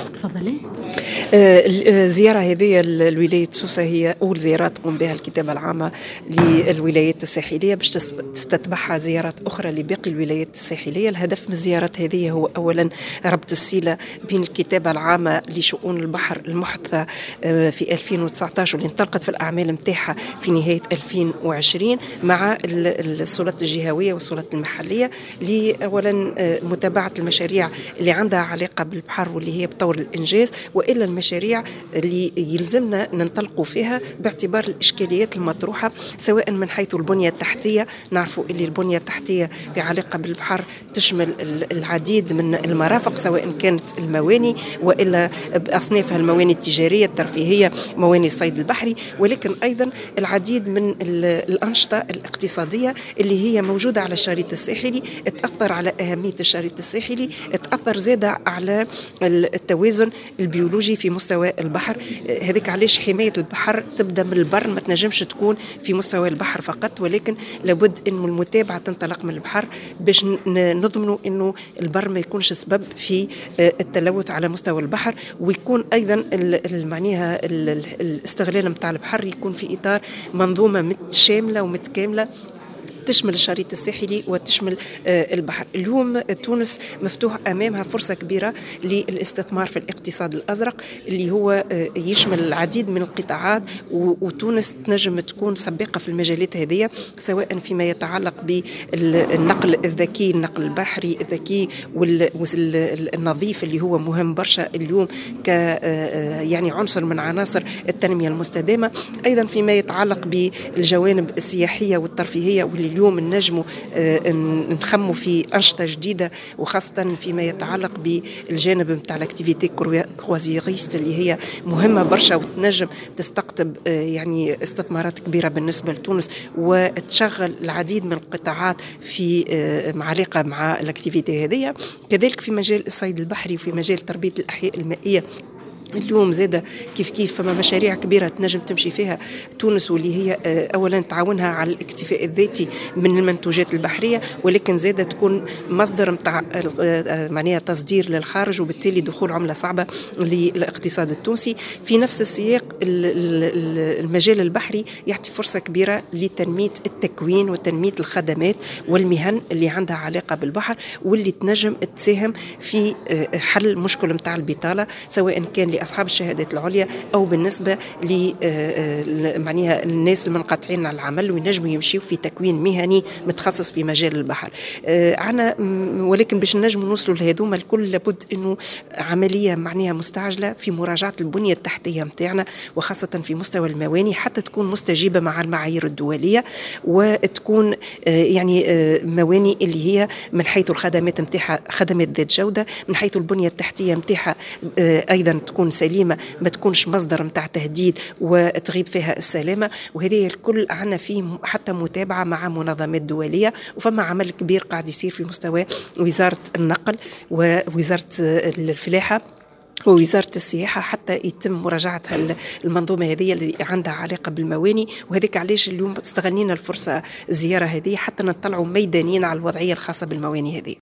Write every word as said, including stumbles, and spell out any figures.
تفضلي. الزيارة هذه لولاية سوسة هي أول زيارة تقوم بها الكتابة العامة للولايات الساحلية باش تستتبعها زيارات أخرى لباقي الولايات الساحلية. الهدف من الزيارات هذه هو أولا ربط الصلة بين الكتابة العامة لشؤون البحر المحدثة في ألفين وتسعة عشر واللي انطلقت في الأعمال متاعها في نهاية ألفين وعشرين مع السلطات الجهوية والسلطات المحلية، لأولا متابعة المشاريع اللي عندها علاقة بالبحر واللي هي بطور الإنجاز، وإلا المشاريع اللي يلزمنا ننطلقوا فيها باعتبار الإشكاليات المطروحة سواء من حيث البنية التحتية. نعرفوا اللي البنية التحتية في علاقة بالبحر تشمل العديد من المرافق سواء كانت المواني وإلا بأصنافها المواني التجارية الترفيهية مواني الصيد البحري، ولكن أيضا العديد من الأنشطة الاقتصادية اللي هي موجودة على الشريط الساحلي تأثر على أهمية الشريط الساحلي، تأثر زادة على التوازن البيولوجي في مستوى البحر. هذيك علاش حماية البحر تبدأ من البر، ما تنجمش تكون في مستوى البحر فقط، ولكن لابد أن المتابعة تنطلق من البحر باش نضمنوا أنه البر ما يكونش سبب في التلوث على مستوى البحر، ويكون أيضا معناها الاستغلال متاع البحر يكون في إطار منظومة شاملة ومتكاملة تشمل الشريط الساحلي وتشمل البحر. اليوم تونس مفتوح أمامها فرصة كبيرة للاستثمار في الاقتصاد الأزرق اللي هو يشمل العديد من القطاعات، وتونس تنجم تكون سباقة في المجالات هذه سواء فيما يتعلق بالنقل الذكي، النقل البحري الذكي والنظيف اللي هو مهم برشا اليوم ك يعني عنصر من عناصر التنمية المستدامة، أيضا فيما يتعلق بالجوانب السياحية والترفيهية واللي اليوم نجموا نخموا في أنشطة جديدة، وخاصة فيما يتعلق بالجانب متاع الاكتيفيتي كروازيريست اللي هي مهمة برشا وتنجم تستقطب يعني استثمارات كبيرة بالنسبة لتونس وتشغل العديد من القطاعات في علاقة مع الاكتيفيتي هذه. كذلك في مجال الصيد البحري وفي مجال تربية الأحياء المائية اليوم زادة كيف كيف فما مشاريع كبيرة تنجم تمشي فيها تونس، واللي هي أولا تعاونها على الاكتفاء الذاتي من المنتوجات البحرية، ولكن زادة تكون مصدر متاع معناها تصدير للخارج وبالتالي دخول عملة صعبة للاقتصاد التونسي. في نفس السياق المجال البحري يعطي فرصة كبيرة لتنمية التكوين وتنمية الخدمات والمهن اللي عندها علاقة بالبحر واللي تنجم تساهم في حل مشكلة متاع البطالة سواء كان أصحاب الشهادات العليا أو بالنسبة ل معناها الناس المنقطعين عن العمل وينجموا يمشيوا في تكوين مهني متخصص في مجال البحر. عنا ولكن باش نجموا نوصلوا لهذوما الكل لابد إنه عملية معناها مستعجلة في مراجعة البنية التحتية متاعنا وخاصة في مستوى المواني حتى تكون مستجيبة مع المعايير الدولية وتكون يعني مواني اللي هي من حيث الخدمات متاعها خدمات ذات جودة، من حيث البنية التحتية متاعها أيضا تكون سليمة ما تكونش مصدر متاع تهديد وتغيب فيها السلامة. وهذه الكل عنا فيه حتى متابعة مع منظمات دولية، وفما عمل كبير قاعد يصير في مستوى وزارة النقل ووزارة الفلاحة ووزارة السياحة حتى يتم مراجعة المنظومة هذه اللي عندها علاقة بالمواني. وهذيك علاش اليوم استغنينا الفرصة الزيارة هذه حتى نطلعوا ميدانيين على الوضعية الخاصة بالمواني هذه.